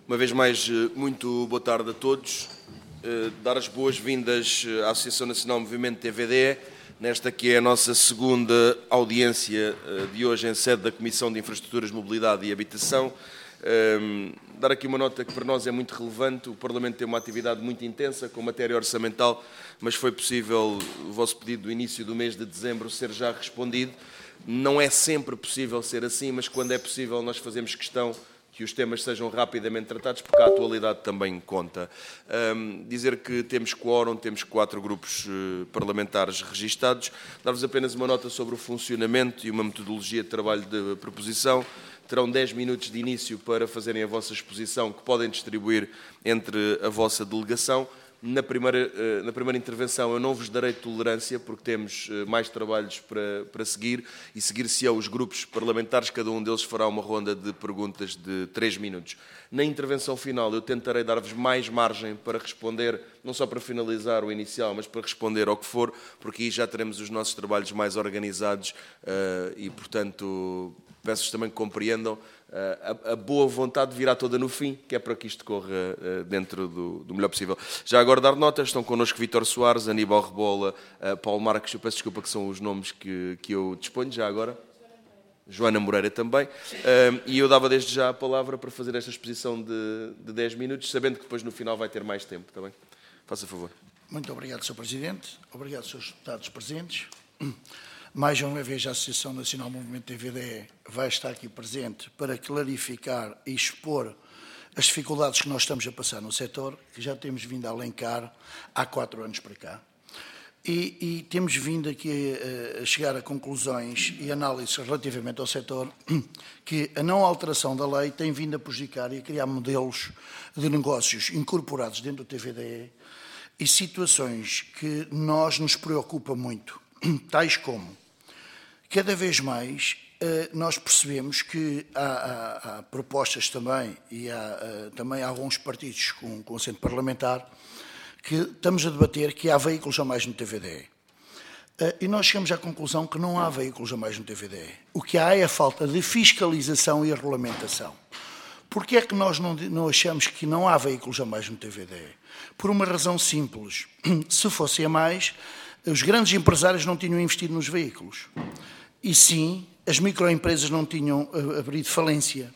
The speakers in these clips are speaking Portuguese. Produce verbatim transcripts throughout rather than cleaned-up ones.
Uma vez mais, muito boa tarde a todos. Dar as boas-vindas à Associação Nacional Movimento T V D E, nesta que é a nossa segunda audiência de hoje em sede da Comissão de Infraestruturas, Mobilidade e Habitação. Dar aqui uma nota que para nós é muito relevante. O Parlamento tem uma atividade muito intensa com matéria orçamental, mas foi possível o vosso pedido do início do mês de dezembro ser já respondido. Não é sempre possível ser assim, mas quando é possível nós fazemos questão que os temas sejam rapidamente tratados, porque a atualidade também conta. Um, dizer que temos quórum, temos quatro grupos uh, parlamentares registados. Dar-vos apenas uma nota sobre o funcionamento e uma metodologia de trabalho de proposição. Terão dez minutos de início para fazerem a vossa exposição, que podem distribuir entre a vossa delegação. Na primeira, na primeira intervenção eu não vos darei tolerância, porque temos mais trabalhos para, para seguir, e seguir-se-ão os grupos parlamentares, cada um deles fará uma ronda de perguntas de três minutos. Na intervenção final eu tentarei dar-vos mais margem para responder, não só para finalizar o inicial, mas para responder ao que for, porque aí já teremos os nossos trabalhos mais organizados uh, e, portanto, peço-vos também que compreendam. A, a boa vontade virá toda no fim, que é para que isto corra uh, dentro do, do melhor possível. Já agora dar notas, estão connosco Vítor Soares, Aníbal Rebola, uh, Paulo Marques, eu peço desculpa que são os nomes que, que eu disponho já agora. Joana Moreira também. Uh, e eu dava desde já a palavra para fazer esta exposição de, de dez minutos, sabendo que depois no final vai ter mais tempo, está bem? Faça favor. Muito obrigado, senhor Presidente. Obrigado, senhores deputados presentes. Mais uma vez, a Associação Nacional Movimento T V D E vai estar aqui presente para clarificar e expor as dificuldades que nós estamos a passar no setor, que já temos vindo a alencar há quatro anos para cá. E, e temos vindo aqui a, a chegar a conclusões e análises relativamente ao setor, que a não alteração da lei tem vindo a prejudicar e a criar modelos de negócios incorporados dentro do T V D E e situações que nós nos preocupa muito, tais como, cada vez mais, nós percebemos que há, há, há propostas também, e há também há alguns partidos com, com assento parlamentar, que estamos a debater que há veículos a mais no T V D E. E nós chegamos à conclusão que não há veículos a mais no T V D E. O que há é a falta de fiscalização e regulamentação. Porquê é que nós não, não achamos que não há veículos a mais no T V D E? Por uma razão simples. Se fosse a mais, os grandes empresários não tinham investido nos veículos. E sim, as microempresas não tinham abrido falência.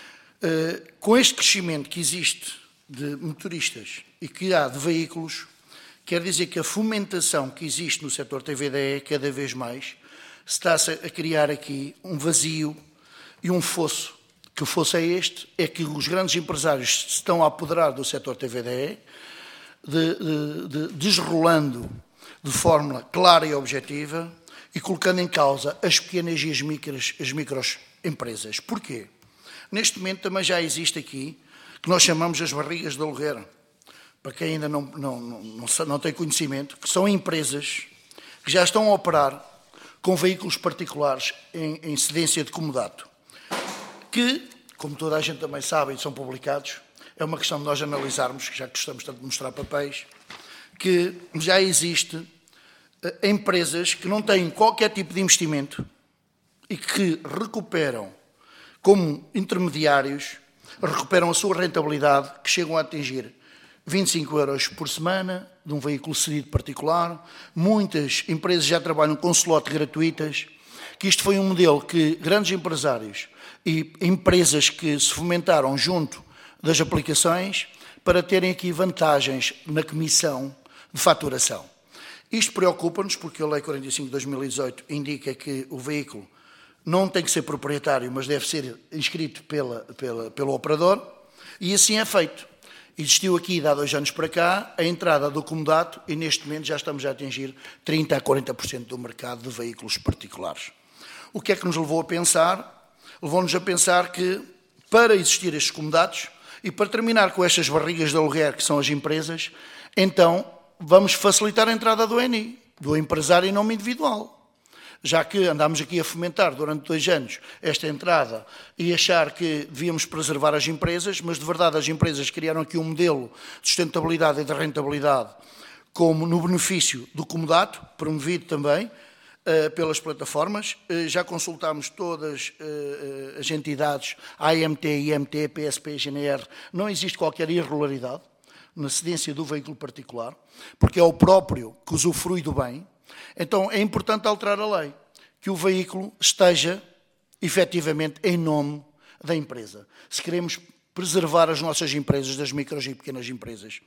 Com este crescimento que existe de motoristas e que há de veículos, quer dizer que a fomentação que existe no setor T V D E, cada vez mais, está-se a criar aqui um vazio e um fosso. Que o fosso é este, é que os grandes empresários se estão a apoderar do setor T V D E, de, de, de, desrolando de forma clara e objetiva e colocando em causa as pequenas e as micros, as microempresas. Porquê? Neste momento também já existe aqui, que nós chamamos as barrigas de aluguer, para quem ainda não, não, não, não, não tem conhecimento, que são empresas que já estão a operar com veículos particulares em, em cedência de comodato, que, como toda a gente também sabe e são publicados, é uma questão de nós analisarmos, já que gostamos tanto de mostrar papéis, que já existe uh, empresas que não têm qualquer tipo de investimento e que recuperam, como intermediários, recuperam a sua rentabilidade, que chegam a atingir vinte e cinco euros por semana de um veículo cedido particular. Muitas empresas já trabalham com slot gratuitas, que isto foi um modelo que grandes empresários e empresas que se fomentaram junto das aplicações para terem aqui vantagens na comissão de faturação. Isto preocupa-nos porque a Lei quarenta e cinco de dois mil e dezoito indica que o veículo não tem que ser proprietário, mas deve ser inscrito pela, pela, pelo operador, e assim é feito. Existiu aqui, há dois anos para cá, a entrada do comodato e neste momento já estamos a atingir trinta a quarenta por cento do mercado de veículos particulares. O que é que nos levou a pensar? Levou-nos a pensar que, para existir estes comodatos e para terminar com estas barrigas de aluguer que são as empresas, então vamos facilitar a entrada do N I, do empresário em nome individual. Já que andámos aqui a fomentar durante dois anos esta entrada e achar que devíamos preservar as empresas, mas de verdade as empresas criaram aqui um modelo de sustentabilidade e de rentabilidade como no benefício do comodato, promovido também, uh, pelas plataformas. Uh, já consultámos todas uh, as entidades, A M T, I M T, P S P, G N R. Não existe qualquer irregularidade na cedência do veículo particular, porque é o próprio que usufrui do bem. Então é importante alterar a lei, que o veículo esteja efetivamente em nome da empresa. Se queremos preservar as nossas empresas, das micros e pequenas empresas.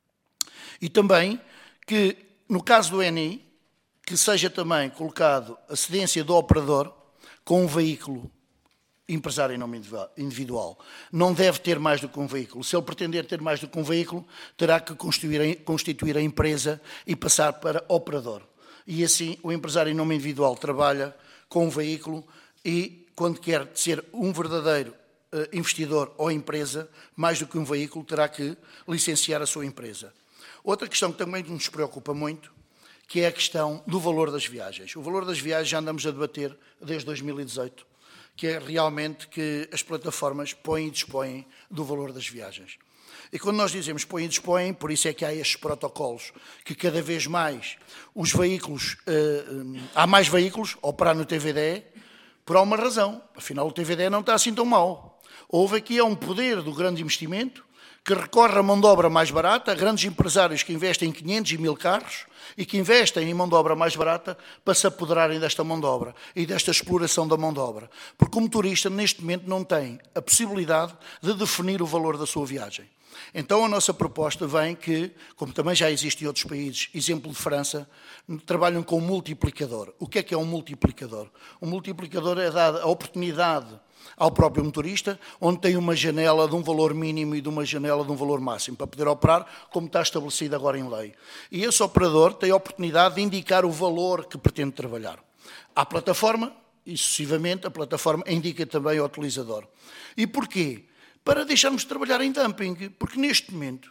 E também que, no caso do N I, que seja também colocado a cedência do operador com um veículo empresário em nome individual. Não deve ter mais do que um veículo. Se ele pretender ter mais do que um veículo, terá que constituir, constituir a empresa e passar para operador. E assim o empresário em nome individual trabalha com um veículo e, quando quer ser um verdadeiro uh, investidor ou empresa, mais do que um veículo, terá que licenciar a sua empresa. Outra questão que também nos preocupa muito, que é a questão do valor das viagens. O valor das viagens já andamos a debater desde dois mil e dezoito, que é realmente que as plataformas põem e dispõem do valor das viagens. E quando nós dizemos põem e dispõem, por isso é que há estes protocolos, que cada vez mais os veículos, uh, há mais veículos a operar no T V D E, por uma razão. Afinal, o T V D E não está assim tão mal. Houve aqui um poder do grande investimento, que recorre a mão de obra mais barata, a grandes empresários que investem em quinhentos e mil carros e que investem em mão de obra mais barata para se apoderarem desta mão de obra e desta exploração da mão de obra. Porque o motorista, neste momento, não tem a possibilidade de definir o valor da sua viagem. Então, a nossa proposta vem que, como também já existe em outros países, exemplo de França, trabalham com um multiplicador. O que é que é um multiplicador? Um multiplicador é dar a oportunidade ao próprio motorista, onde tem uma janela de um valor mínimo e de uma janela de um valor máximo, para poder operar como está estabelecido agora em lei. E esse operador tem a oportunidade de indicar o valor que pretende trabalhar. À plataforma, e sucessivamente, a plataforma indica também ao utilizador. E porquê? Para deixarmos de trabalhar em dumping, porque neste momento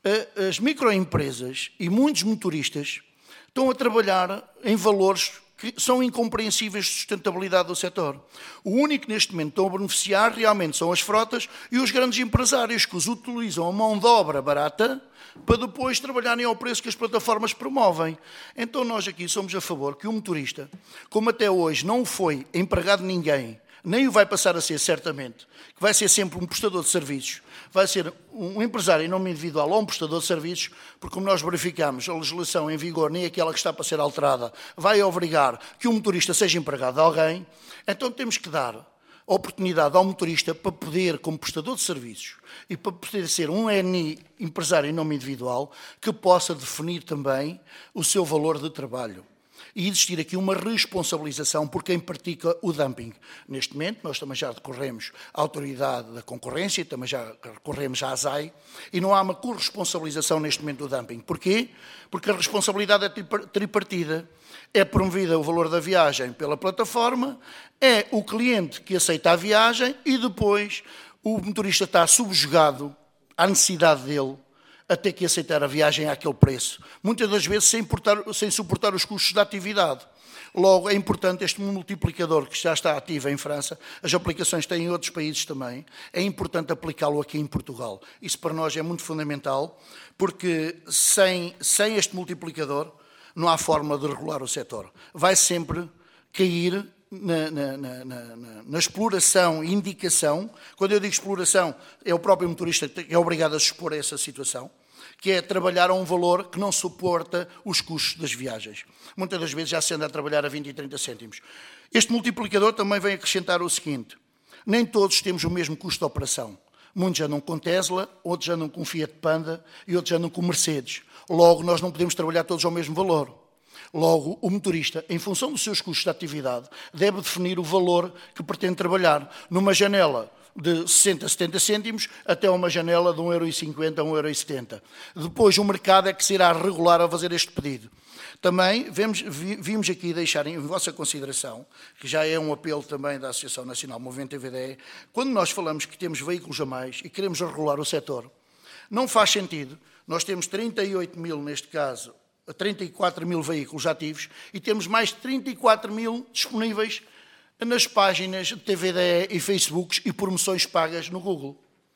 as microempresas e muitos motoristas estão a trabalhar em valores que são incompreensíveis de sustentabilidade do setor. O único que neste momento estão a beneficiar realmente são as frotas e os grandes empresários que os utilizam a mão de obra barata para depois trabalharem ao preço que as plataformas promovem. Então nós aqui somos a favor que o motorista, como até hoje não foi empregado de ninguém, nem o vai passar a ser certamente, que vai ser sempre um prestador de serviços, vai ser um empresário em nome individual ou um prestador de serviços, porque como nós verificamos, a legislação em vigor, nem aquela que está para ser alterada, vai obrigar que o motorista seja empregado de alguém, então temos que dar a oportunidade ao motorista para poder, como prestador de serviços, e para poder ser um N I empresário em nome individual, que possa definir também o seu valor de trabalho. E existir aqui uma responsabilização por quem pratica o dumping. Neste momento, nós também já recorremos à Autoridade da Concorrência, também já recorremos à ASAI, e não há uma corresponsabilização neste momento do dumping. Porquê? Porque a responsabilidade é tripartida. É promovida o valor da viagem pela plataforma, é o cliente que aceita a viagem e depois o motorista está subjugado à necessidade dele a ter que aceitar a viagem àquele preço. Muitas das vezes sem, importar, sem suportar os custos da atividade. Logo, é importante este multiplicador que já está ativo em França, as aplicações têm em outros países também, é importante aplicá-lo aqui em Portugal. Isso para nós é muito fundamental, porque sem, sem este multiplicador não há forma de regular o setor. Vai sempre cair Na, na, na, na, na exploração e indicação. Quando eu digo exploração, é o próprio motorista que é obrigado a se expor a essa situação, que é trabalhar a um valor que não suporta os custos das viagens. Muitas das vezes já se anda a trabalhar a vinte e trinta cêntimos. Este multiplicador também vem acrescentar o seguinte: nem todos temos o mesmo custo de operação. Muitos andam com Tesla, outros andam com Fiat Panda e outros andam com Mercedes. Logo, nós não podemos trabalhar todos ao mesmo valor. Logo, o motorista, em função dos seus custos de atividade, deve definir o valor que pretende trabalhar, numa janela de sessenta, setenta cêntimos até uma janela de um euro e cinquenta a um euro e setenta. Depois, o mercado é que se irá regular a fazer este pedido. Também vemos, vimos aqui deixar em vossa consideração, que já é um apelo também da Associação Nacional Movimento T V D E, quando nós falamos que temos veículos a mais e queremos regular o setor, não faz sentido. Nós temos trinta e oito mil, neste caso, trinta e quatro mil veículos ativos e temos mais de trinta e quatro mil disponíveis nas páginas de T V D E e Facebooks e promoções pagas no Google.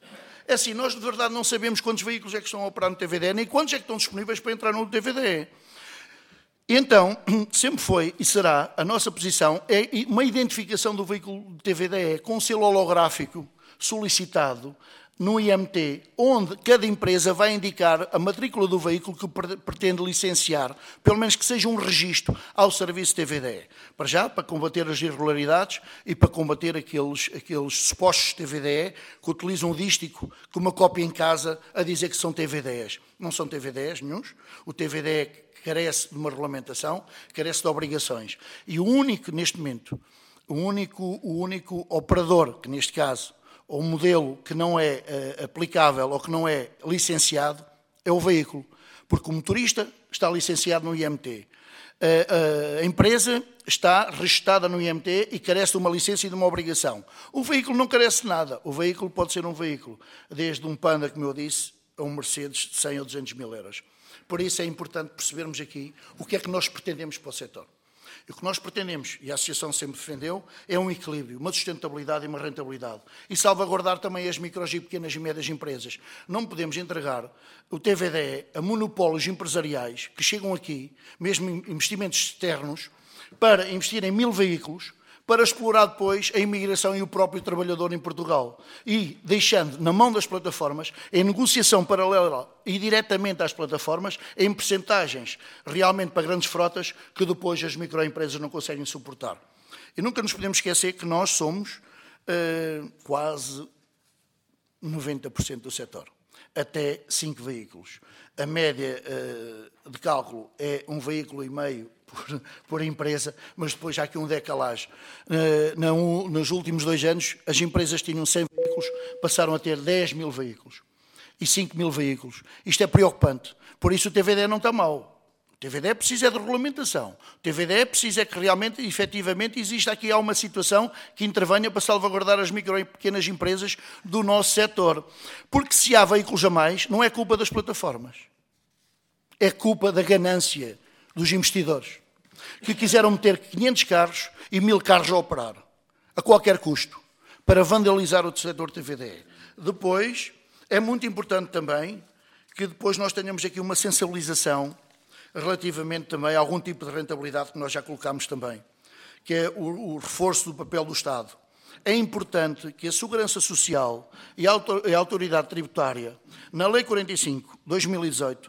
É assim, nós de verdade não sabemos quantos veículos é que estão a operar no T V D E, nem quantos é que estão disponíveis para entrar no T V D E. Então, sempre foi e será a nossa posição é uma identificação do veículo de T V D E com um selo holográfico solicitado no I M T, onde cada empresa vai indicar a matrícula do veículo que pretende licenciar, pelo menos que seja um registro ao serviço T V D E. Para já, para combater as irregularidades e para combater aqueles, aqueles supostos T V D E que utilizam o dístico com uma cópia em casa a dizer que são T V D Es. Não são T V D Es nenhuns. O T V D E carece de uma regulamentação, carece de obrigações. E o único, neste momento, o único, o único operador, que neste caso, ou um modelo que não é uh, aplicável ou que não é licenciado, é o veículo. Porque o motorista está licenciado no I M T. Uh, uh, a empresa está registrada no I M T e carece de uma licença e de uma obrigação. O veículo não carece de nada. O veículo pode ser um veículo, desde um Panda, como eu disse, a um Mercedes de cem ou duzentos mil euros. Por isso é importante percebermos aqui o que é que nós pretendemos para o setor. E o que nós pretendemos, e a Associação sempre defendeu, é um equilíbrio, uma sustentabilidade e uma rentabilidade. E salvaguardar também as micros e pequenas e médias empresas. Não podemos entregar o T V D E a monopólios empresariais que chegam aqui, mesmo investimentos externos, para investir em mil veículos, para explorar depois a imigração e o próprio trabalhador em Portugal. E deixando na mão das plataformas, em negociação paralela e diretamente às plataformas, em percentagens realmente para grandes frotas que depois as microempresas não conseguem suportar. E nunca nos podemos esquecer que nós somos uh, quase noventa por cento do setor, até cinco veículos. A média uh, de cálculo é um veículo e meio por, por empresa, mas depois há aqui um decalagem. Uh, não, nos últimos dois anos, as empresas tinham cem veículos, passaram a ter dez mil veículos e cinco mil veículos. Isto é preocupante. Por isso o T V D E não está mau. O T V D E precisa de regulamentação. O T V D E precisa é que realmente, efetivamente, exista aqui uma situação que intervenha para salvaguardar as micro e pequenas empresas do nosso setor. Porque se há veículos a mais, não é culpa das plataformas. É culpa da ganância dos investidores, que quiseram meter quinhentos carros e mil carros a operar, a qualquer custo, para vandalizar o setor T V D E. Depois, é muito importante também que depois nós tenhamos aqui uma sensibilização relativamente também a algum tipo de rentabilidade que nós já colocámos também, que é o, o reforço do papel do Estado. É importante que a Segurança Social e a Autoridade Tributária, na Lei quarenta e cinco de dois mil e dezoito,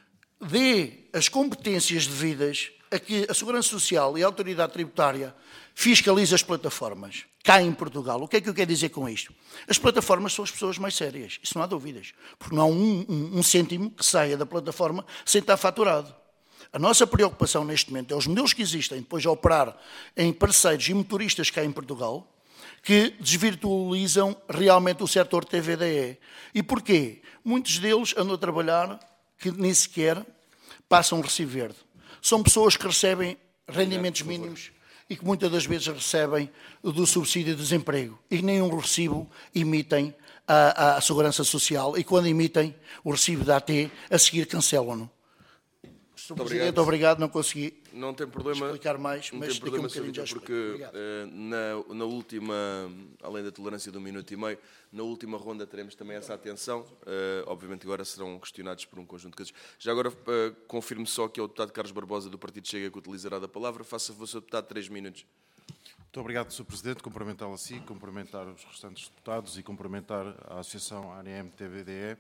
dê as competências devidas a que a Segurança Social e a Autoridade Tributária fiscalizem as plataformas cá em Portugal. O que é que eu quero dizer com isto? As plataformas são as pessoas mais sérias, isso não há dúvidas, porque não há um, um, um cêntimo que saia da plataforma sem estar faturado. A nossa preocupação neste momento é os modelos que existem depois de operar em parceiros e motoristas cá em Portugal que desvirtualizam realmente o setor T V D E. E porquê? Muitos deles andam a trabalhar que nem sequer passam um recibo verde. São pessoas que recebem rendimentos mínimos e que muitas das vezes recebem do subsídio de desemprego e nem um recibo emitem à, à Segurança Social e quando emitem o recibo da A T, a seguir cancelam-no. Senhor Presidente, obrigado, não consegui não tem problema, explicar mais, não mas tem problema, daqui a um bocadinho já porque uh, na, na última, além da tolerância de um minuto e meio, na última ronda teremos também essa atenção. Uh, obviamente agora serão questionados por um conjunto de casos. Já agora uh, confirmo só que é o deputado Carlos Barbosa do Partido Chega que utilizará da palavra. Faça favor, senhor deputado, três minutos. Muito obrigado, senhor Presidente. Cumprimentá-lo a si, cumprimentar os restantes deputados e cumprimentar a Associação A N M T V D E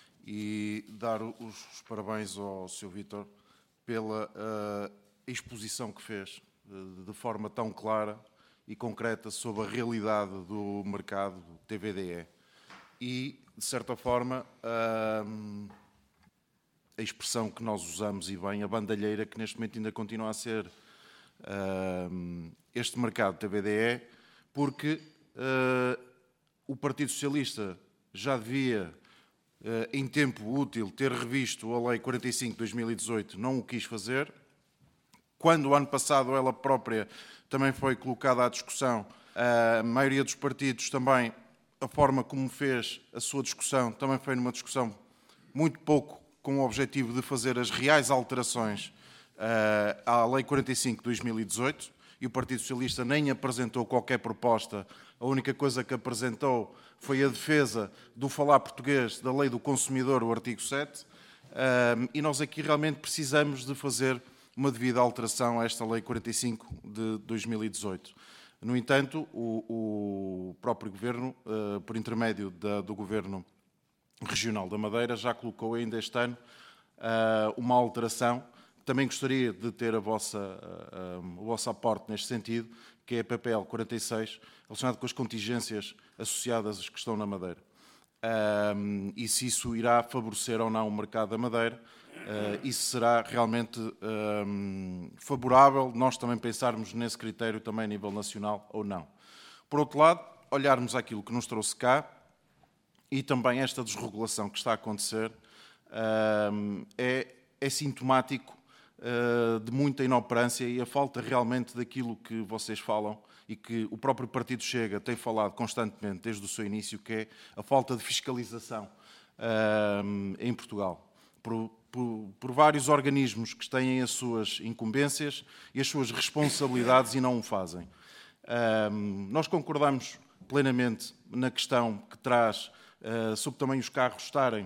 e dar os, os parabéns ao senhor Vítor pela uh, exposição que fez uh, de forma tão clara e concreta sobre a realidade do mercado do T V D E. E, de certa forma, uh, a expressão que nós usamos e bem, a bandalheira que neste momento ainda continua a ser uh, este mercado T V D E, porque uh, o Partido Socialista já devia, Uh, em tempo útil, ter revisto a Lei quarenta e cinco de dois mil e dezoito, não o quis fazer. Quando, o ano passado, ela própria também foi colocada à discussão, a maioria dos partidos também, a forma como fez a sua discussão, também foi numa discussão muito pouco com o objetivo de fazer as reais alterações uh, à Lei quarenta e cinco de dois mil e dezoito, e o Partido Socialista nem apresentou qualquer proposta. A única coisa que apresentou foi a defesa do falar português da Lei do Consumidor, o artigo sete, e nós aqui realmente precisamos de fazer uma devida alteração a esta Lei quarenta e cinco de dois mil e dezoito. No entanto, o, o próprio Governo, uh, por intermédio da, do Governo Regional da Madeira, já colocou ainda este ano uh, uma alteração. Também gostaria de ter a vossa, uh, um, o vosso aporte neste sentido, que é a P P L quarenta e seis, relacionado com as contingências associadas que estão na Madeira. Um, e se isso irá favorecer ou não o mercado da Madeira, uh, isso será realmente um, favorável, nós também pensarmos nesse critério também a nível nacional ou não. Por outro lado, olharmos aquilo que nos trouxe cá e também esta desregulação que está a acontecer um, é, é sintomático uh, de muita inoperância e a falta realmente daquilo que vocês falam e que o próprio Partido Chega tem falado constantemente desde o seu início, que é a falta de fiscalização uh, em Portugal, por, por, por vários organismos que têm as suas incumbências e as suas responsabilidades e não o fazem. Uh, nós concordamos plenamente na questão que traz uh, sobre também os carros estarem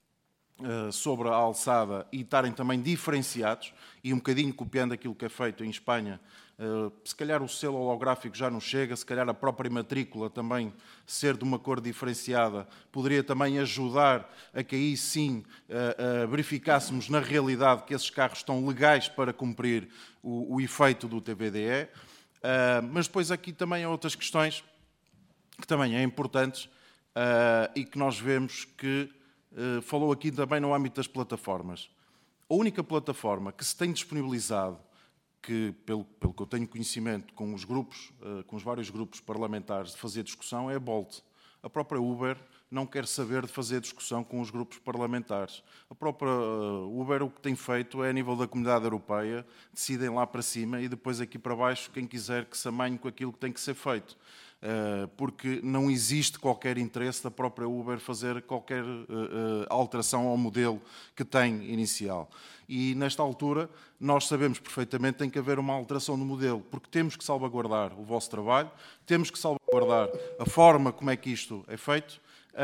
uh, sobre a alçada e estarem também diferenciados, e um bocadinho copiando aquilo que é feito em Espanha. Uh, se calhar o selo holográfico já não chega, se calhar a própria matrícula também ser de uma cor diferenciada poderia também ajudar a que aí sim uh, uh, verificássemos na realidade que esses carros estão legais para cumprir o, o efeito do T V D E. Uh, mas depois aqui também há outras questões que também é importantes uh, e que nós vemos que uh, falou aqui também no âmbito das plataformas. A única plataforma que se tem disponibilizado, que, pelo, pelo que eu tenho conhecimento com os grupos, com os vários grupos parlamentares de fazer discussão, é a Bolt. A própria Uber não quer saber de fazer discussão com os grupos parlamentares. A própria Uber o que tem feito é, a nível da Comunidade Europeia, decidem lá para cima e depois aqui para baixo quem quiser que se amanhe com aquilo que tem que ser feito. Porque não existe qualquer interesse da própria Uber fazer qualquer alteração ao modelo que tem inicial. E, nesta altura, nós sabemos perfeitamente que tem que haver uma alteração no modelo, porque temos que salvaguardar o vosso trabalho, temos que salvaguardar a forma como é que isto é feito,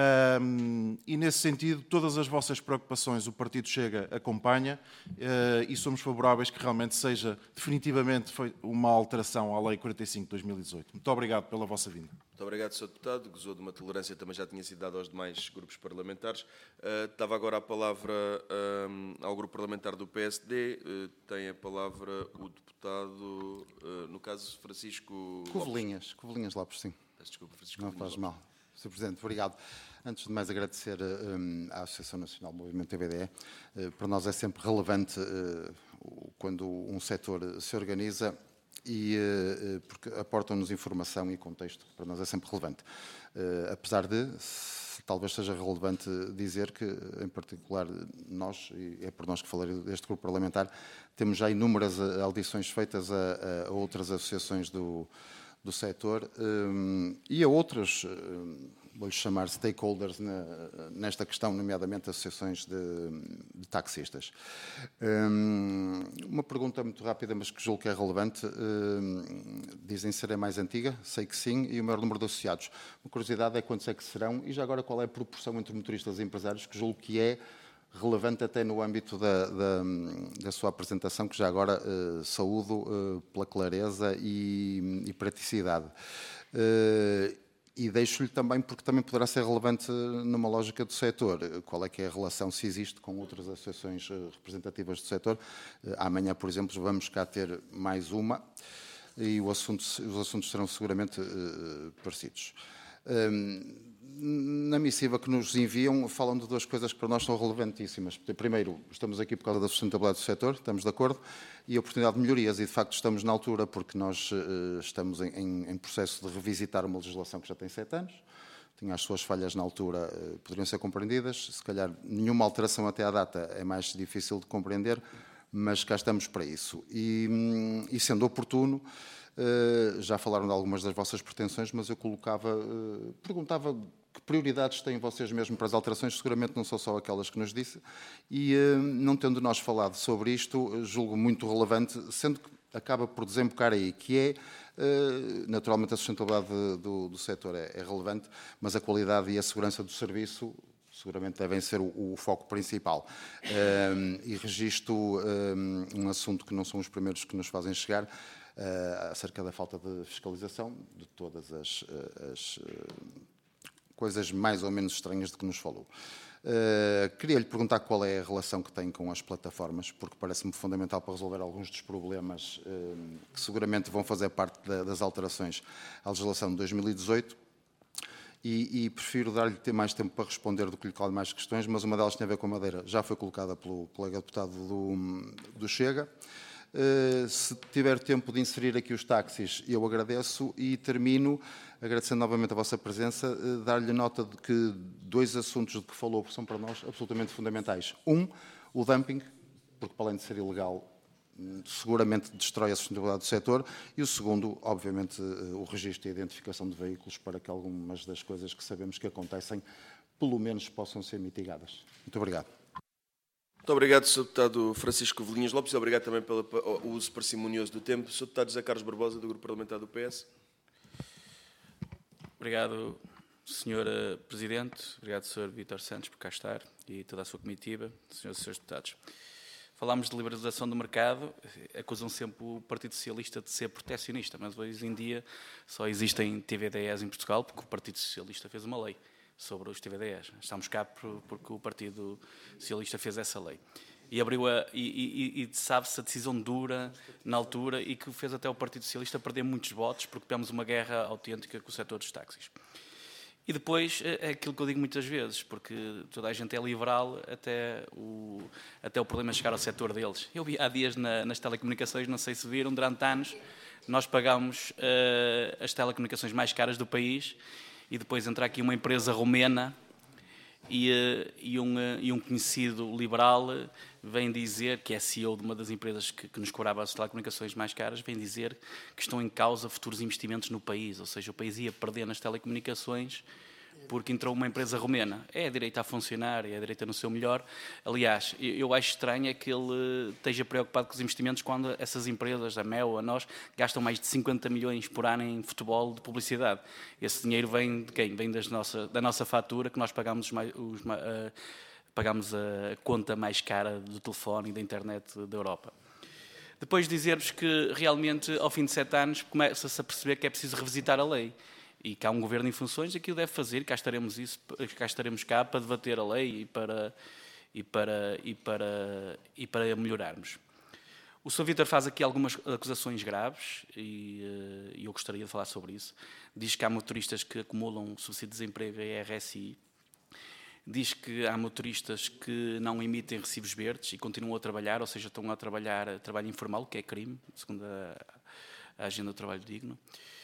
um, e, nesse sentido, todas as vossas preocupações o Partido Chega acompanha uh, e somos favoráveis que realmente seja definitivamente uma alteração à Lei quarenta e cinco de dois mil e dezoito. Muito obrigado pela vossa vinda. Muito obrigado, senhor Deputado. Gozou de uma tolerância também já tinha sido dada aos demais grupos parlamentares. Uh, estava agora a palavra um, ao grupo parlamentar do P S D. Uh, tem a palavra o deputado, uh, no caso, Francisco Covelinhas. Covelinhas Lopes, sim. Peço desculpa, Francisco Não Covelinhas faz mal. senhor Presidente, obrigado. Antes de mais, agradecer um, à Associação Nacional do Movimento T V D E. Uh, para nós é sempre relevante uh, quando um setor se organiza e uh, porque aportam-nos informação e contexto, para nós é sempre relevante. Uh, apesar de, talvez seja relevante dizer que, em particular, nós, e é por nós que falarei deste grupo parlamentar, temos já inúmeras audições feitas a, a outras associações do, do setor um, e a outras, um, vou-lhes chamar stakeholders na, nesta questão, nomeadamente associações de, de taxistas. Um, uma pergunta muito rápida, mas que julgo que é relevante. Um, dizem ser a mais antiga, sei que sim, e o maior número de associados. Uma curiosidade é quantos é que serão e já agora qual é a proporção entre motoristas e empresários, que julgo que é relevante até no âmbito da, da, da sua apresentação, que já agora uh, saúdo uh, pela clareza e, e praticidade. Uh, E deixo-lhe também, porque também poderá ser relevante numa lógica do setor, qual é que é a relação, se existe, com outras associações representativas do setor. Amanhã, por exemplo, vamos cá ter mais uma e o assunto, os assuntos serão seguramente uh, parecidos. Um, na missiva que nos enviam, falam de duas coisas que para nós são relevantíssimas. Primeiro, estamos aqui por causa da sustentabilidade do setor, estamos de acordo, e a oportunidade de melhorias, e de facto estamos na altura, porque nós uh, estamos em, em, em processo de revisitar uma legislação que já tem sete anos, tinha as suas falhas na altura, uh, poderiam ser compreendidas, se calhar nenhuma alteração até à data é mais difícil de compreender, mas cá estamos para isso. E, um, e sendo oportuno, uh, já falaram de algumas das vossas pretensões, mas eu colocava, uh, perguntava que prioridades têm vocês mesmo para as alterações, seguramente não são só aquelas que nos disse, e uh, não tendo nós falado sobre isto, julgo muito relevante, sendo que acaba por desembocar aí, que é, uh, naturalmente a sustentabilidade do, do setor é, é relevante, mas a qualidade e a segurança do serviço seguramente devem ser o, o foco principal. Um, e registro um, um assunto que não são os primeiros que nos fazem chegar, uh, acerca da falta de fiscalização de todas as, as uh, coisas mais ou menos estranhas de que nos falou. Uh, Queria-lhe perguntar qual é a relação que tem com as plataformas, porque parece-me fundamental para resolver alguns dos problemas uh, que seguramente vão fazer parte da, das alterações à legislação de dois mil e dezoito. E, e prefiro dar-lhe mais tempo para responder do que lhe coloco mais questões, mas uma delas tem a ver com a Madeira. Já foi colocada pelo colega deputado do, do Chega. Uh, se tiver tempo de inserir aqui os táxis, eu agradeço e termino agradecendo novamente a vossa presença, uh, dar-lhe nota de que dois assuntos de que falou são para nós absolutamente fundamentais. Um, o dumping, porque para além de ser ilegal, seguramente destrói a sustentabilidade do setor, e o segundo, obviamente, uh, o registro e a identificação de veículos, para que algumas das coisas que sabemos que acontecem, pelo menos possam ser mitigadas. Muito obrigado. Muito obrigado, senhor Deputado Francisco Velinhas Lopes, e obrigado também pelo uso parcimonioso do tempo. senhor Deputado José Carlos Barbosa, do Grupo Parlamentar do P S. Obrigado, senhor Presidente. Obrigado, senhor Vítor Santos, por cá estar, e toda a sua comitiva, senhoras e senhores deputados. Falámos de liberalização do mercado, acusam sempre o Partido Socialista de ser proteccionista, mas hoje em dia só existem T V D Es em Portugal porque o Partido Socialista fez uma lei sobre os T V D Es. Estamos cá porque o Partido Socialista fez essa lei. E abriu a, e, e, e sabe-se a decisão dura na altura e que fez até o Partido Socialista perder muitos votos porque tivemos uma guerra autêntica com o setor dos táxis. E depois é aquilo que eu digo muitas vezes, porque toda a gente é liberal até o, até o problema chegar ao setor deles. Eu vi há dias na, nas telecomunicações, não sei se viram, durante anos, nós pagámos uh, as telecomunicações mais caras do país e depois entra aqui uma empresa romena e, uh, e, um, uh, e um conhecido liberal vem dizer, que é C E O de uma das empresas que, que nos cobrava as telecomunicações mais caras, vem dizer que estão em causa futuros investimentos no país, ou seja, o país ia perder nas telecomunicações porque entrou uma empresa romena. É a direita a funcionar, é a direita no seu melhor. Aliás, eu acho estranho é que ele esteja preocupado com os investimentos quando essas empresas, a Mel, a nós, gastam mais de cinquenta milhões por ano em futebol de publicidade. Esse dinheiro vem de quem? Vem das nossa, da nossa fatura, que nós pagamos, os, os, uh, pagamos a conta mais cara do telefone e da internet da Europa. Depois dizer-vos que realmente, ao fim de sete anos, começa-se a perceber que é preciso revisitar a lei. E que há um governo em funções, aquilo deve fazer, cá estaremos, isso, cá estaremos cá para debater a lei e para, e para, e para, e para melhorarmos. O senhor Vítor faz aqui algumas acusações graves e, e eu gostaria de falar sobre isso. Diz que há motoristas que acumulam subsídio de desemprego e R S I. Diz que há motoristas que não emitem recibos verdes e continuam a trabalhar, ou seja, estão a trabalhar trabalho informal, que é crime, segundo a, a Agenda do Trabalho Digno.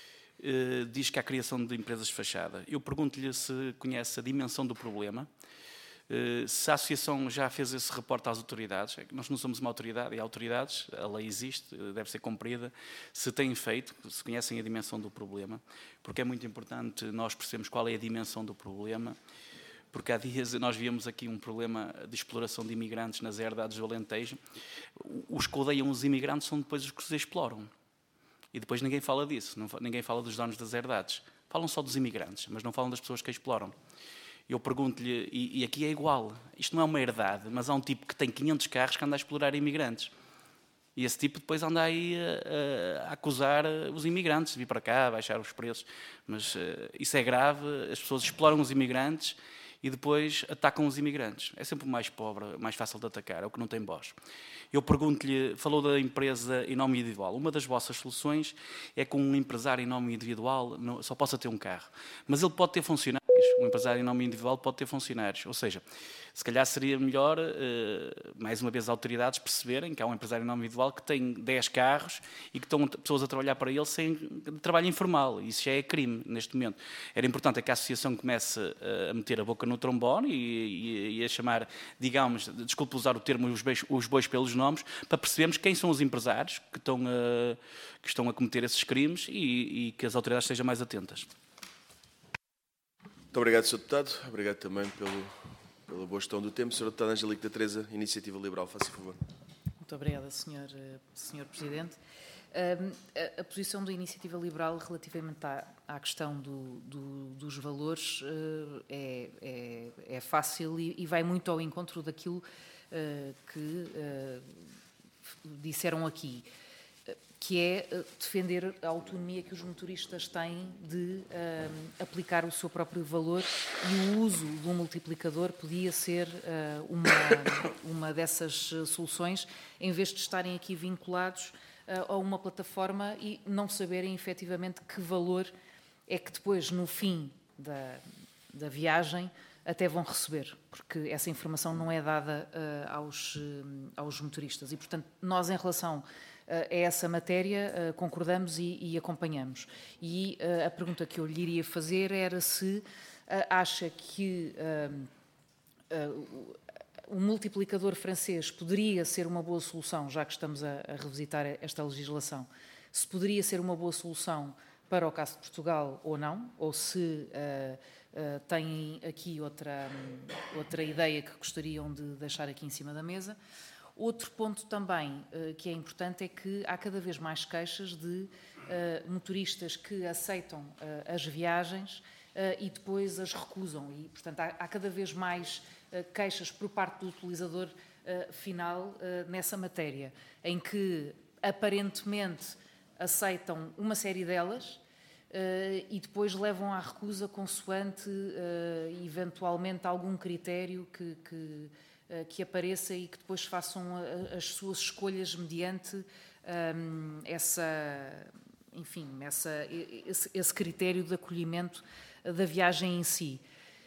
Uh, diz que há criação de empresas de fachada. Eu pergunto-lhe se conhece a dimensão do problema, uh, se a Associação já fez esse reporte às autoridades. É que nós não somos uma autoridade, e há autoridades, a lei existe, deve ser cumprida, se têm feito, se conhecem a dimensão do problema, porque é muito importante nós percebermos qual é a dimensão do problema, porque há dias nós víamos aqui um problema de exploração de imigrantes nas herdades do Alentejo. Os que odeiam os imigrantes são depois os que os exploram. E depois ninguém fala disso, não, ninguém fala dos donos das herdades. Falam só dos imigrantes, mas não falam das pessoas que a exploram. Eu pergunto-lhe, e, e aqui é igual, isto não é uma herdade, mas há um tipo que tem quinhentos carros que anda a explorar imigrantes. E esse tipo depois anda aí a, a acusar os imigrantes de vir para cá, a baixar os preços. Mas uh, isso é grave, as pessoas exploram os imigrantes e depois atacam os imigrantes. É sempre o mais pobre, mais fácil de atacar, é o que não tem voz. Eu pergunto-lhe, falou da empresa em nome individual. Uma das vossas soluções é que um empresário em nome individual não, só possa ter um carro. Mas ele pode ter funcionários. Um empresário em nome individual pode ter funcionários. Ou seja, se calhar seria melhor, mais uma vez, as autoridades perceberem que há um empresário em nome individual que tem dez carros e que estão pessoas a trabalhar para ele sem trabalho informal. Isso já é crime neste momento. Era importante é que a associação comece a meter a boca no trombone e, e, e a chamar, digamos, desculpe usar o termo, os bois, os bois pelos nomes, para percebermos quem são os empresários que estão a, que estão a cometer esses crimes e, e que as autoridades estejam mais atentas. Muito obrigado, senhor Deputado. Obrigado também pelo, pela boa gestão do tempo. senhora Deputada Angélica da Teresa, Iniciativa Liberal, faça favor. Muito obrigada, senhor, senhor Presidente. A, a posição da Iniciativa Liberal relativamente à, à questão do, do, dos valores é, é, é fácil e, e vai muito ao encontro daquilo que disseram aqui, que é defender a autonomia que os motoristas têm de uh, aplicar o seu próprio valor, e o uso de um multiplicador podia ser uh, uma, uma dessas soluções, em vez de estarem aqui vinculados uh, a uma plataforma e não saberem efetivamente que valor é que depois, no fim da, da viagem, até vão receber, porque essa informação não é dada uh, aos, uh, aos motoristas. E, portanto, nós, em relação uh, a essa matéria, uh, concordamos e, e acompanhamos. E uh, a pergunta que eu lhe iria fazer era se uh, acha que uh, uh, o multiplicador francês poderia ser uma boa solução, já que estamos a, a revisitar esta legislação, se poderia ser uma boa solução para o caso de Portugal ou não, ou se uh, uh, têm aqui outra, um, outra ideia que gostariam de deixar aqui em cima da mesa. Outro ponto também uh, que é importante é que há cada vez mais queixas de uh, motoristas que aceitam uh, as viagens uh, e depois as recusam. E, portanto, há, há cada vez mais uh, queixas por parte do utilizador uh, final uh, nessa matéria, em que, aparentemente, aceitam uma série delas uh, e depois levam à recusa consoante uh, eventualmente algum critério que, que, uh, que apareça e que depois façam a, as suas escolhas mediante um, essa, enfim, essa, esse, esse critério de acolhimento da viagem em si.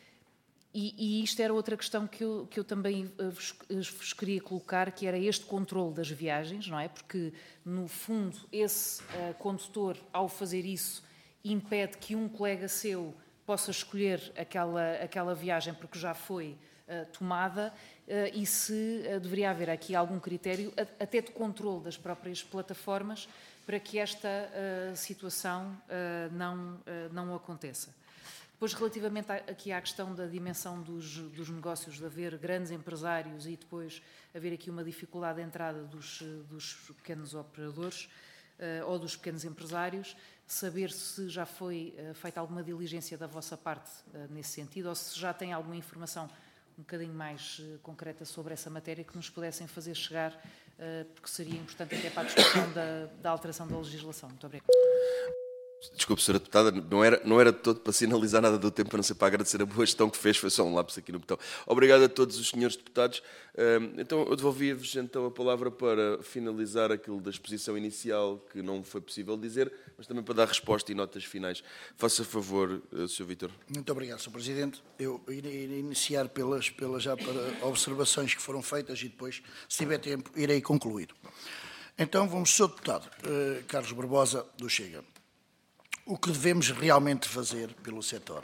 E, e isto era outra questão que eu, que eu também vos, vos queria colocar, que era este controle das viagens, não é? Porque, no fundo, esse uh, condutor, ao fazer isso, impede que um colega seu possa escolher aquela, aquela viagem porque já foi uh, tomada, uh, e se uh, deveria haver aqui algum critério, até de controle das próprias plataformas, para que esta uh, situação uh, não, uh, não aconteça. Depois, relativamente aqui à questão da dimensão dos, dos negócios, de haver grandes empresários e depois haver aqui uma dificuldade de entrada dos, dos pequenos operadores uh, ou dos pequenos empresários, saber se já foi uh, feita alguma diligência da vossa parte uh, nesse sentido, ou se já tem alguma informação um bocadinho mais uh, concreta sobre essa matéria que nos pudessem fazer chegar, uh, porque seria importante até para a discussão da, da alteração da legislação. Muito obrigada. Desculpe, senhora Deputada, não era, não era de todo para sinalizar nada do tempo, a não ser para agradecer a boa gestão que fez, foi só um lápis aqui no botão. Obrigado a todos os senhores deputados. Então, eu devolvi-vos então a palavra para finalizar aquilo da exposição inicial, que não foi possível dizer, mas também para dar resposta e notas finais. Faça favor, senhor Vítor. Muito obrigado, senhor Presidente. Eu irei iniciar pelas, pelas já para observações que foram feitas e depois, se tiver tempo, irei concluir. Então, vamos, senhor Deputado, uh, Carlos Barbosa, do Chega. O que devemos realmente fazer pelo setor?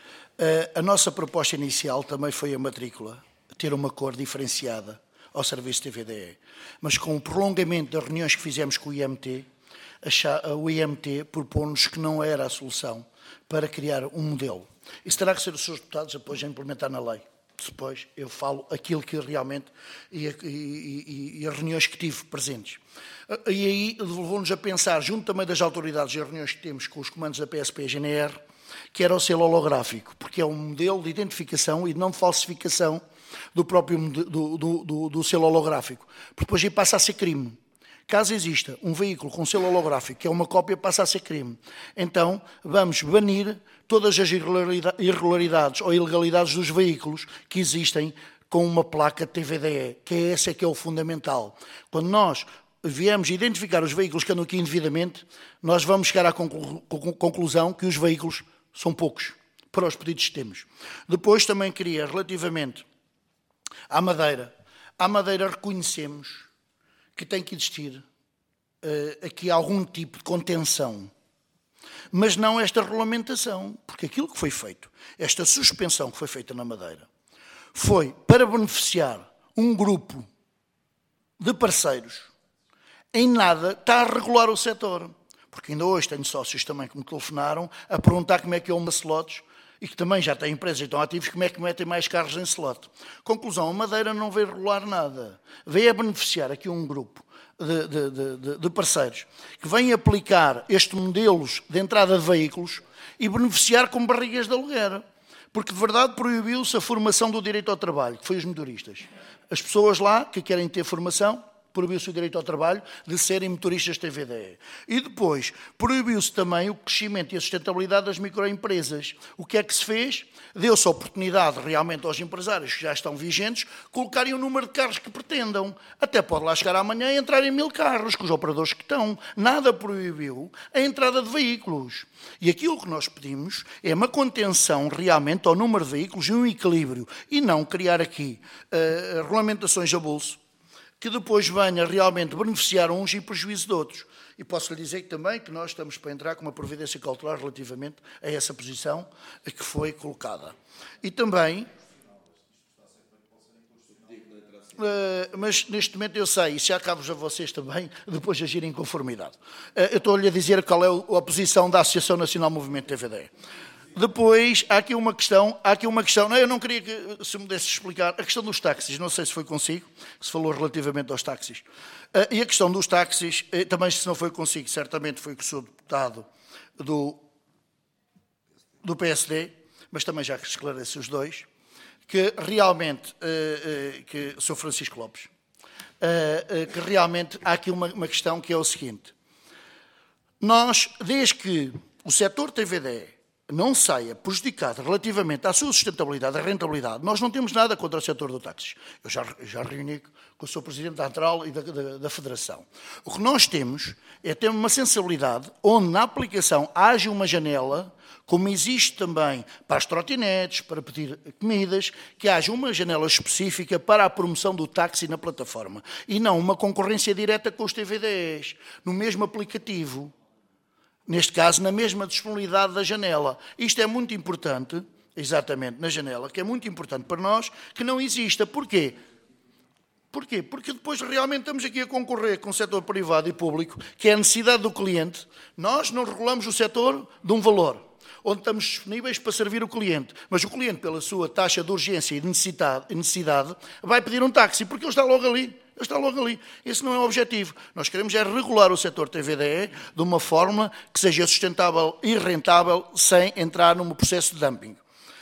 A nossa proposta inicial também foi a matrícula, ter uma cor diferenciada ao serviço T V D E, mas com o prolongamento das reuniões que fizemos com o I M T, o I M T propôs-nos que não era a solução para criar um modelo. Isso terá que ser os seus deputados depois a implementar na lei. Depois eu falo aquilo que realmente e, e, e, e as reuniões que tive presentes. E aí levou-nos a pensar, junto também das autoridades e as reuniões que temos com os comandos da P S P e G N R, que era o selo holográfico, porque é um modelo de identificação e de não de falsificação do próprio do, do, do, do selo holográfico. Porque depois aí passa a ser crime. Caso exista um veículo com selo holográfico, que é uma cópia, passa a ser crime. Então, vamos banir todas as irregularidades ou ilegalidades dos veículos que existem com uma placa T V D E, que é esse é que é o fundamental. Quando nós viemos identificar os veículos que andam aqui indevidamente, nós vamos chegar à conclu- conclusão que os veículos são poucos para os pedidos que temos. Depois também queria, relativamente à Madeira, à Madeira reconhecemos que tem que existir uh, aqui algum tipo de contenção, mas não esta regulamentação, porque aquilo que foi feito, esta suspensão que foi feita na Madeira, foi para beneficiar um grupo de parceiros, em nada está a regular o setor, porque ainda hoje tenho sócios também que me telefonaram a perguntar como é que é o Macelotes, e que também já têm empresas e estão ativos, como é que metem mais carros em slot? Conclusão, a Madeira não veio regular nada. Veio a beneficiar aqui um grupo de, de, de, de parceiros que vêm aplicar estes modelos de entrada de veículos e beneficiar com barrigas de aluguer. Porque, de verdade, proibiu-se a formação do direito ao trabalho, que foi os motoristas. As pessoas lá que querem ter formação, proibiu-se o direito ao trabalho de serem motoristas T V D E. E depois, proibiu-se também o crescimento e a sustentabilidade das microempresas. O que é que se fez? Deu-se a oportunidade realmente aos empresários que já estão vigentes colocarem o número de carros que pretendam. Até pode lá chegar amanhã e entrarem mil carros, com os operadores que estão. Nada proibiu a entrada de veículos. E aquilo que nós pedimos é uma contenção realmente ao número de veículos e um equilíbrio. E não criar aqui uh, regulamentações a bolso, que depois venha realmente beneficiar uns e prejuízo de outros. E posso-lhe dizer que também que nós estamos para entrar com uma providência cautelar relativamente a essa posição que foi colocada. E também... Uh, mas neste momento eu sei, e se há cabos a vocês também, depois agirem em conformidade. Uh, eu estou-lhe a dizer qual é a posição da Associação Nacional Movimento T V D E. Depois, há aqui uma questão, há aqui uma questão, não, eu não queria que se me desse explicar, a questão dos táxis, não sei se foi consigo, se falou relativamente aos táxis. Uh, e a questão dos táxis, uh, também se não foi consigo, certamente foi que sou deputado do, do P S D, mas também já esclareci os dois, que realmente, uh, uh, que sou Francisco Lopes, uh, uh, que realmente há aqui uma, uma questão que é o seguinte. Nós, desde que o setor T V D E não saia prejudicado relativamente à sua sustentabilidade, à rentabilidade, nós não temos nada contra o setor do táxi. Eu já, já reuni com o senhor Presidente da Antral e da, da, da Federação. O que nós temos é ter uma sensibilidade onde na aplicação haja uma janela, como existe também para as trotinetes, para pedir comidas, que haja uma janela específica para a promoção do táxi na plataforma e não uma concorrência direta com os T V D Es, no mesmo aplicativo. Neste caso, na mesma disponibilidade da janela. Isto é muito importante, exatamente, na janela, que é muito importante para nós, que não exista. Porquê? Porquê? Porque depois realmente estamos aqui a concorrer com o setor privado e público, que é a necessidade do cliente. Nós não regulamos o setor de um valor, onde estamos disponíveis para servir o cliente. Mas o cliente, pela sua taxa de urgência e necessidade, necessidade vai pedir um táxi, porque ele está logo ali. Ele está logo ali. Esse não é o objetivo. Nós queremos é regular o setor T V D E de uma forma que seja sustentável e rentável sem entrar num processo de dumping.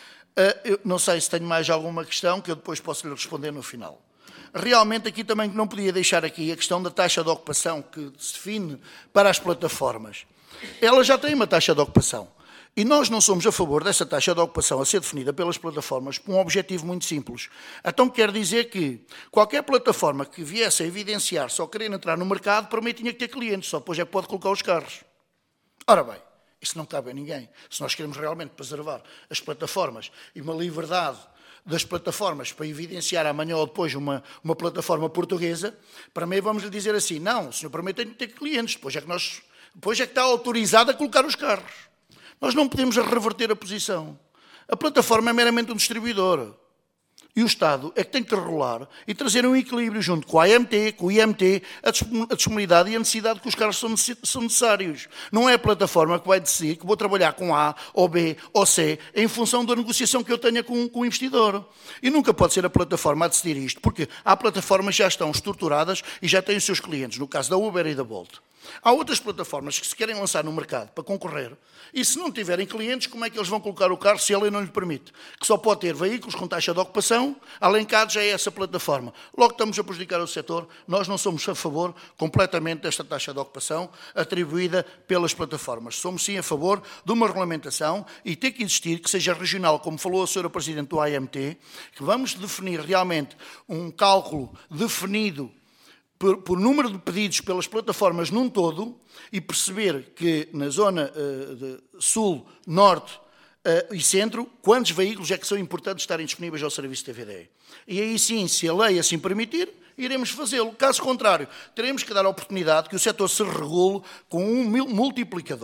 Eu não sei se tenho mais alguma questão que eu depois posso lhe responder no final. Realmente aqui também não podia deixar aqui a questão da taxa de ocupação que se define para as plataformas. Ela já tem uma taxa de ocupação. E nós não somos a favor dessa taxa de ocupação a ser definida pelas plataformas por um objetivo muito simples. Então quer dizer que qualquer plataforma que viesse a evidenciar só querer entrar no mercado, para mim tinha que ter clientes, só depois é que pode colocar os carros. Ora bem, isso não cabe a ninguém. Se nós queremos realmente preservar as plataformas e uma liberdade das plataformas para evidenciar amanhã ou depois uma, uma plataforma portuguesa, para mim vamos lhe dizer assim, não, o senhor para mim tem que ter clientes, depois é que, nós, depois é que está autorizado a colocar os carros. Nós não podemos reverter a posição. A plataforma é meramente um distribuidor. E o Estado é que tem que regular e trazer um equilíbrio junto com a A M T, com o I M T, a disponibilidade e a necessidade que os carros são necessários. Não é a plataforma que vai decidir que vou trabalhar com A, ou B, ou C, em função da negociação que eu tenha com, com o investidor. E nunca pode ser a plataforma a decidir isto, porque há plataformas que já estão estruturadas e já têm os seus clientes, no caso da Uber e da Bolt. Há outras plataformas que se querem lançar no mercado para concorrer e se não tiverem clientes, como é que eles vão colocar o carro se a lei não lhe permite? Que só pode ter veículos com taxa de ocupação, alencado já é essa plataforma. Logo estamos a prejudicar o setor, nós não somos a favor completamente desta taxa de ocupação atribuída pelas plataformas. Somos sim a favor de uma regulamentação e tem que existir, que seja regional, como falou a senhora Presidente do A M T, que vamos definir realmente um cálculo definido Por, por número de pedidos pelas plataformas num todo e perceber que na zona uh, de sul, norte uh, e centro, quantos veículos é que são importantes estarem disponíveis ao serviço T V D E. E aí sim, se a lei assim permitir, iremos fazê-lo. Caso contrário, teremos que dar a oportunidade que o setor se regule com um multiplicador.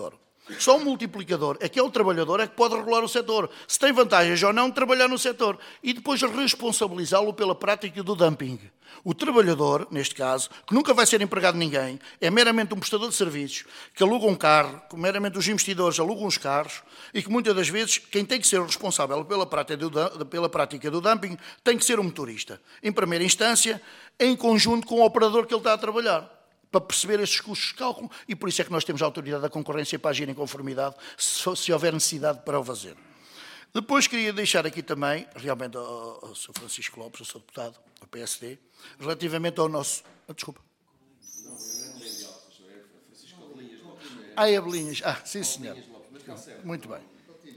Só um multiplicador, é que é o trabalhador, é que pode regular o setor. Se tem vantagens ou não, trabalhar no setor. E depois responsabilizá-lo pela prática do dumping. O trabalhador, neste caso, que nunca vai ser empregado de ninguém, é meramente um prestador de serviços, que aluga um carro, que meramente os investidores alugam os carros, e que muitas das vezes quem tem que ser o responsável pela prática do, pela prática do dumping tem que ser o motorista. Em primeira instância, em conjunto com o operador que ele está a trabalhar, para perceber estes custos de cálculo, e por isso é que nós temos a autoridade da concorrência para agir em conformidade, se, se houver necessidade para o fazer. Depois queria deixar aqui também, realmente ao, ao senhor Francisco Lopes, ao senhor deputado, do P S D, relativamente ao nosso... Ah, desculpa. Ah, é Abelinhas. Ah, sim, senhor. Muito bem.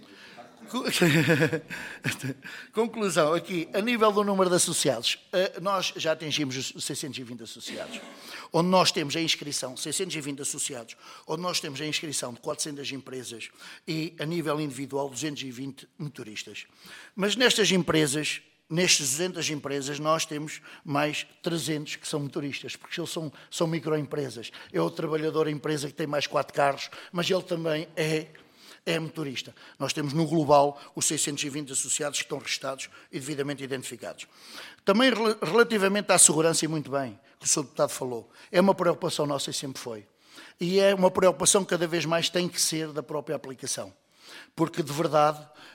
Conclusão, aqui, a nível do número de associados, nós já atingimos os seiscentos e vinte associados, onde nós temos a inscrição, seiscentos e vinte associados, onde nós temos a inscrição de quatrocentas empresas e, a nível individual, duzentos e vinte motoristas. Mas nestas empresas, nestas duzentas empresas, nós temos mais trezentos que são motoristas, porque eles são, são microempresas. É o trabalhador, a empresa que tem mais quatro carros, mas ele também é... é motorista. Nós temos no global os seiscentos e vinte associados que estão registados e devidamente identificados. Também relativamente à segurança, e muito bem, que o senhor deputado falou, é uma preocupação nossa e sempre foi. E é uma preocupação que cada vez mais tem que ser da própria aplicação. Porque, de verdade,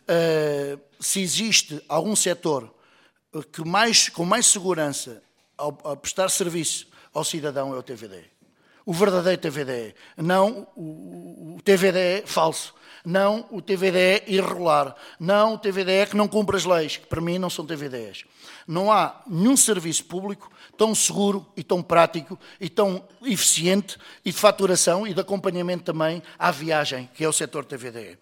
se existe algum setor que mais, com mais segurança ao, ao prestar serviço ao cidadão, é o T V D E. O verdadeiro T V D E, não o, o T V D E falso, não o T V D E irregular, não o T V D E que não cumpre as leis, que para mim não são T V D Es. Não há nenhum serviço público tão seguro e tão prático e tão eficiente e de faturação e de acompanhamento também à viagem, que é o setor T V D E.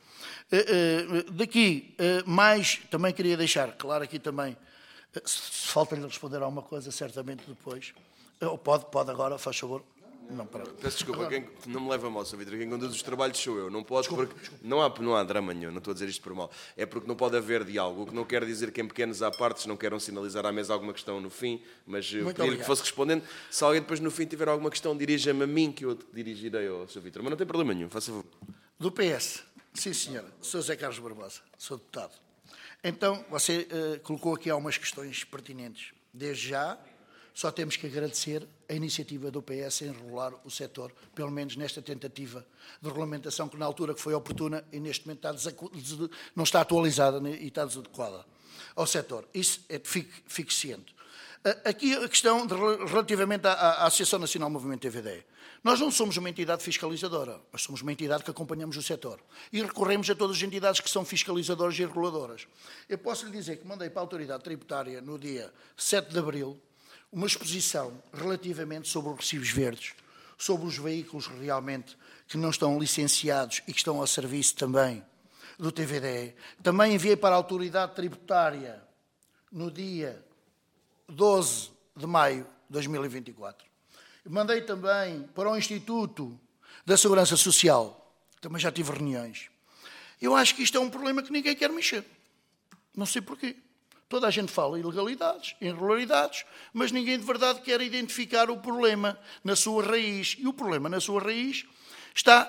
Daqui, mais, também queria deixar claro aqui também, se falta-lhe responder a alguma coisa, certamente depois, ou pode, pode agora, faz favor. Não, Peço desculpa, quem, não me leva a mal, senhor Vítor, quem conduz os trabalhos sou eu. Não pode, desculpa, porque desculpa. Não, há, não há drama nenhum, não estou a dizer isto por mal. É porque não pode haver diálogo, o que não quer dizer que em pequenos à parte não queiram sinalizar à mesa alguma questão no fim, mas eu pedi-lhe que fosse respondendo. Se alguém depois no fim tiver alguma questão, dirija-me a mim, que eu dirigirei ao senhor Vítor. Mas não tem problema nenhum, faça favor. Do P S, sim senhora, senhor José Carlos Barbosa, senhor deputado. Então, você uh, colocou aqui algumas questões pertinentes. Desde já, só temos que agradecer a iniciativa do P S em regular o setor, pelo menos nesta tentativa de regulamentação que na altura que foi oportuna e neste momento está não está atualizada e está desadequada ao setor. Isso é, fique, fique ciente. Aqui a questão de, relativamente à, à Associação Nacional Movimento T V D E. Nós não somos uma entidade fiscalizadora, mas somos uma entidade que acompanhamos o setor. E recorremos a todas as entidades que são fiscalizadoras e reguladoras. Eu posso lhe dizer que mandei para a Autoridade Tributária no dia sete de abril uma exposição relativamente sobre os recibos verdes, sobre os veículos realmente que não estão licenciados e que estão ao serviço também do T V D E. Também enviei para a Autoridade Tributária no dia doze de maio de dois mil e vinte e quatro. Mandei também para o Instituto da Segurança Social, também já tive reuniões. Eu acho que isto é um problema que ninguém quer mexer. Não sei porquê. Toda a gente fala ilegalidades, irregularidades, mas ninguém de verdade quer identificar o problema na sua raiz. E o problema na sua raiz está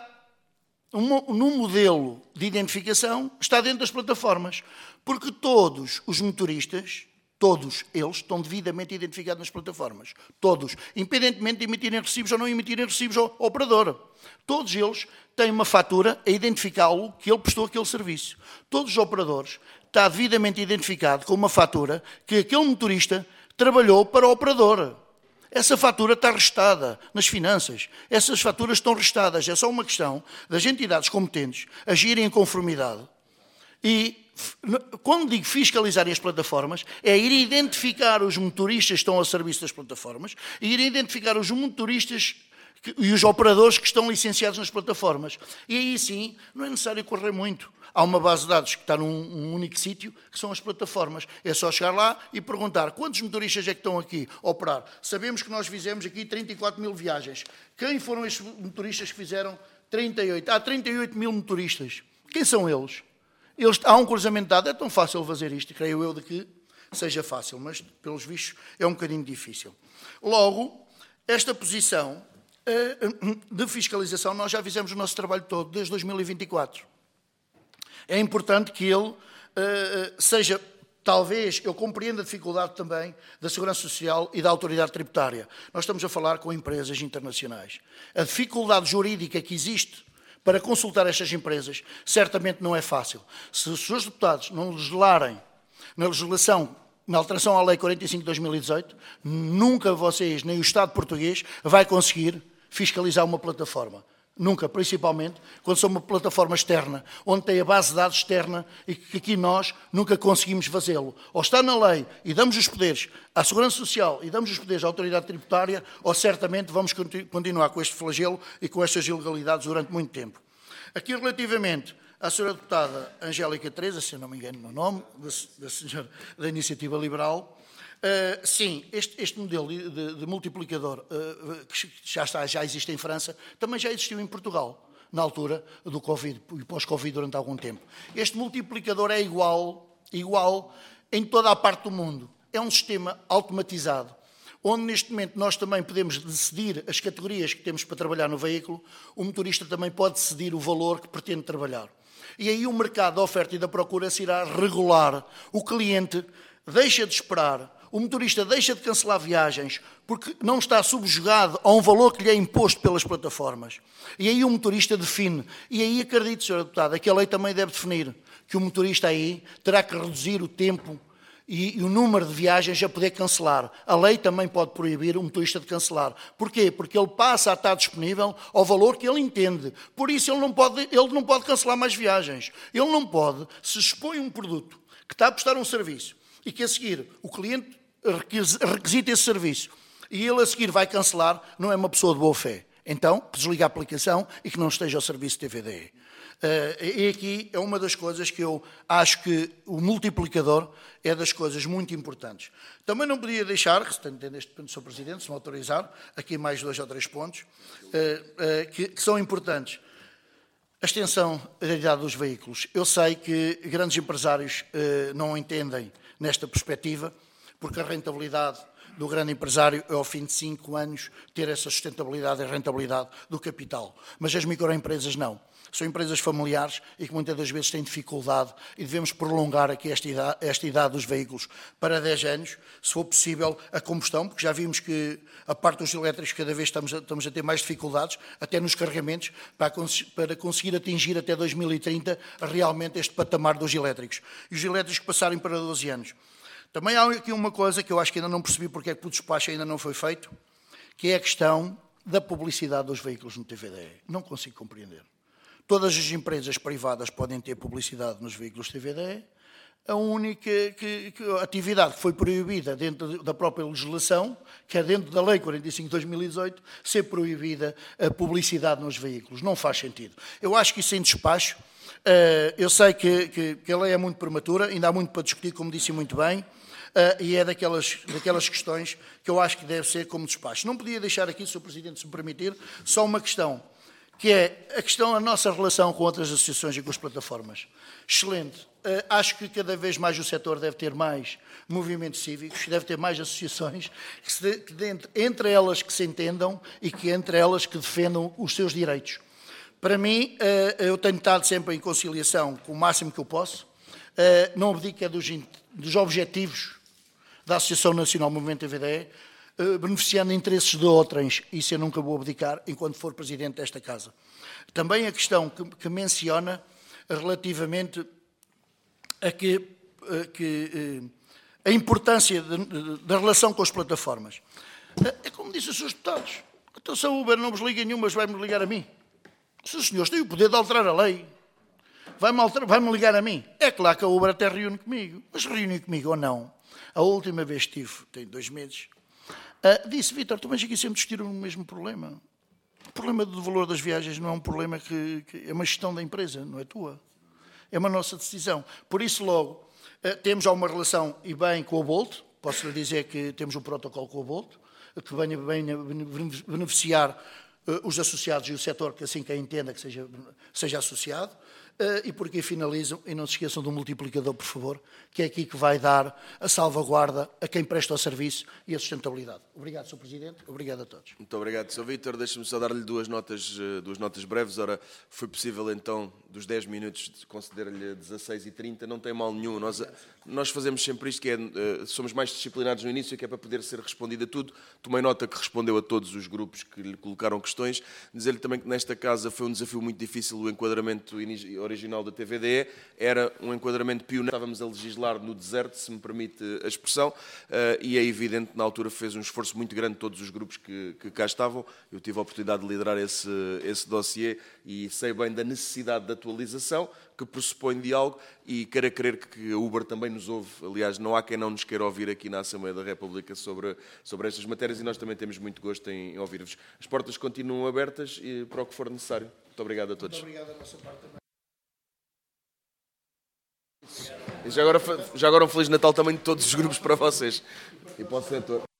num modelo de identificação, está dentro das plataformas. Porque todos os motoristas, todos eles, estão devidamente identificados nas plataformas. Todos, independentemente de emitirem recibos ou não emitirem recibos ao operador. Todos eles têm uma fatura a identificá-lo que ele prestou aquele serviço. Todos os operadores está devidamente identificado com uma fatura que aquele motorista trabalhou para o operador. Essa fatura está restada nas finanças. Essas faturas estão restadas. É só uma questão das entidades competentes agirem em conformidade. E quando digo fiscalizarem as plataformas, é ir identificar os motoristas que estão ao serviço das plataformas e ir identificar os motoristas e os operadores que estão licenciados nas plataformas. E aí sim, não é necessário correr muito. Há uma base de dados que está num um único sítio, que são as plataformas. É só chegar lá e perguntar quantos motoristas é que estão aqui a operar. Sabemos que nós fizemos aqui trinta e quatro mil viagens. Quem foram estes motoristas que fizeram trinta e oito? Há trinta e oito mil motoristas. Quem são eles? eles? Há um cruzamento de dados. É tão fácil fazer isto, creio eu, de que seja fácil, mas, pelos vistos, é um bocadinho difícil. Logo, esta posição de fiscalização, nós já fizemos o nosso trabalho todo, desde dois mil e vinte e quatro. É importante que ele seja, talvez, eu compreendo a dificuldade também da Segurança Social e da Autoridade Tributária. Nós estamos a falar com empresas internacionais. A dificuldade jurídica que existe para consultar estas empresas certamente não é fácil. Se os seus deputados não legislarem na legislação, na alteração à Lei quarenta e cinco de dois mil e dezoito, nunca vocês, nem o Estado português, vai conseguir fiscalizar uma plataforma. Nunca, principalmente quando são uma plataforma externa, onde tem a base de dados externa e que aqui nós nunca conseguimos fazê-lo. Ou está na lei e damos os poderes à Segurança Social e damos os poderes à Autoridade Tributária, ou certamente vamos continuar com este flagelo e com estas ilegalidades durante muito tempo. Aqui relativamente à senhora deputada Angélica Teresa, se eu não me engano no nome, da, da senhora da Iniciativa Liberal, uh, sim, este, este modelo de, de multiplicador uh, que já, está, já existe em França, também já existiu em Portugal, na altura do Covid e pós-Covid durante algum tempo. Este multiplicador é igual, igual em toda a parte do mundo. É um sistema automatizado, onde neste momento nós também podemos decidir as categorias que temos para trabalhar no veículo, o motorista também pode decidir o valor que pretende trabalhar. E aí o mercado da oferta e da procura se irá regular. O cliente deixa de esperar, o motorista deixa de cancelar viagens, porque não está subjugado a um valor que lhe é imposto pelas plataformas. E aí o motorista define. E aí acredito, senhora deputada, que a lei também deve definir que o motorista aí terá que reduzir o tempo e, e o número de viagens a poder cancelar. A lei também pode proibir o motorista de cancelar. Porquê? Porque ele passa a estar disponível ao valor que ele entende. Por isso ele não pode, ele não pode cancelar mais viagens. Ele não pode, se expõe um produto que está a prestar um serviço e que a seguir o cliente requisita esse serviço e ele a seguir vai cancelar, não é uma pessoa de boa fé. Então, que desligue a aplicação e que não esteja ao serviço T V D E. Uh, e aqui é uma das coisas que eu acho que o multiplicador é das coisas muito importantes. Também não podia deixar, entendendo este ponto, senhor Presidente, se me autorizar, aqui mais dois ou três pontos, uh, uh, que, que são importantes. A extensão da idade dos veículos. Eu sei que grandes empresários uh, não entendem nesta perspectiva, porque a rentabilidade do grande empresário é, ao fim de cinco anos, ter essa sustentabilidade e rentabilidade do capital. Mas as microempresas não. São empresas familiares e que muitas das vezes têm dificuldade e devemos prolongar aqui esta idade, esta idade dos veículos para dez anos, se for possível a combustão, porque já vimos que a parte dos elétricos cada vez estamos a, estamos a ter mais dificuldades, até nos carregamentos, para, para conseguir atingir até dois mil e trinta realmente este patamar dos elétricos. E os elétricos passarem para doze anos. Também há aqui uma coisa que eu acho que ainda não percebi porque é que o despacho ainda não foi feito, que é a questão da publicidade dos veículos no T V D E. Não consigo compreender. Todas as empresas privadas podem ter publicidade nos veículos T V D E. A única que, que, a atividade que foi proibida dentro da própria legislação, que é dentro da Lei quarenta e cinco de dois mil e dezoito, ser proibida a publicidade nos veículos. Não faz sentido. Eu acho que isso em despacho, eu sei que, que, que a lei é muito prematura, ainda há muito para discutir, como disse muito bem, e é daquelas, daquelas questões que eu acho que deve ser como despacho. Não podia deixar aqui, senhor Presidente, se me permitir, só uma questão, que é a questão da nossa relação com outras associações e com as plataformas. Excelente. Uh, acho que cada vez mais o setor deve ter mais movimentos cívicos, deve ter mais associações, que se, que dentro, entre elas que se entendam e que entre elas que defendam os seus direitos. Para mim, uh, eu tenho estado sempre em conciliação com o máximo que eu posso, uh, não abdico dos, dos objetivos da Associação Nacional Movimento T V D E, beneficiando interesses de outrens, isso eu nunca vou abdicar enquanto for Presidente desta Casa. Também a questão que, que menciona relativamente a que, a, que, a importância de, de, da relação com as plataformas. É como disse os seus deputados, então se a Uber não vos liga nenhum, mas vai-me ligar a mim. Se os senhores têm o poder de alterar a lei, vai-me, alterar, vai-me ligar a mim. É claro que a Uber até reúne comigo, mas reúne comigo ou não. A última vez que estive, tem dois meses, Uh, disse, Vítor, tu vens aqui sempre discutir o mesmo problema. O problema do valor das viagens não é um problema que, que é uma gestão da empresa, não é tua. É uma nossa decisão. Por isso, logo, uh, temos já uma relação e bem com a Bolt, posso lhe dizer que temos um protocolo com a Bolt, que venha, venha beneficiar uh, os associados e o setor que assim quem entenda que seja, seja associado. e por aqui finalizam, e não se esqueçam do multiplicador, por favor, que é aqui que vai dar a salvaguarda a quem presta o serviço e a sustentabilidade. Obrigado, senhor Presidente. Obrigado a todos. Muito obrigado, senhor Vítor. Deixe-me só dar-lhe duas notas, duas notas breves. Ora, foi possível então, dos dez minutos, conceder-lhe dezasseis e trinta. Não tem mal nenhum. Nós, nós fazemos sempre isto, que é, somos mais disciplinados no início, que é para poder ser respondido a tudo. Tomei nota que respondeu a todos os grupos que lhe colocaram questões. Dizer-lhe também que nesta casa foi um desafio muito difícil o enquadramento original da T V D E. Era um enquadramento pioneiro. Estávamos a legislar no deserto, se me permite a expressão, e é evidente que na altura fez um esforço muito grande todos os grupos que, que cá estavam. Eu tive a oportunidade de liderar esse, esse dossiê e sei bem da necessidade de atualização, que pressupõe diálogo, e quero crer que a Uber também nos ouve. Aliás, não há quem não nos queira ouvir aqui na Assembleia da República sobre, sobre estas matérias, e nós também temos muito gosto em, em ouvir-vos. As portas continuam abertas e para o que for necessário. Muito obrigado a todos. Muito obrigado da nossa parte também. E já agora, já agora um Feliz Natal também de todos os grupos para vocês e para o setor.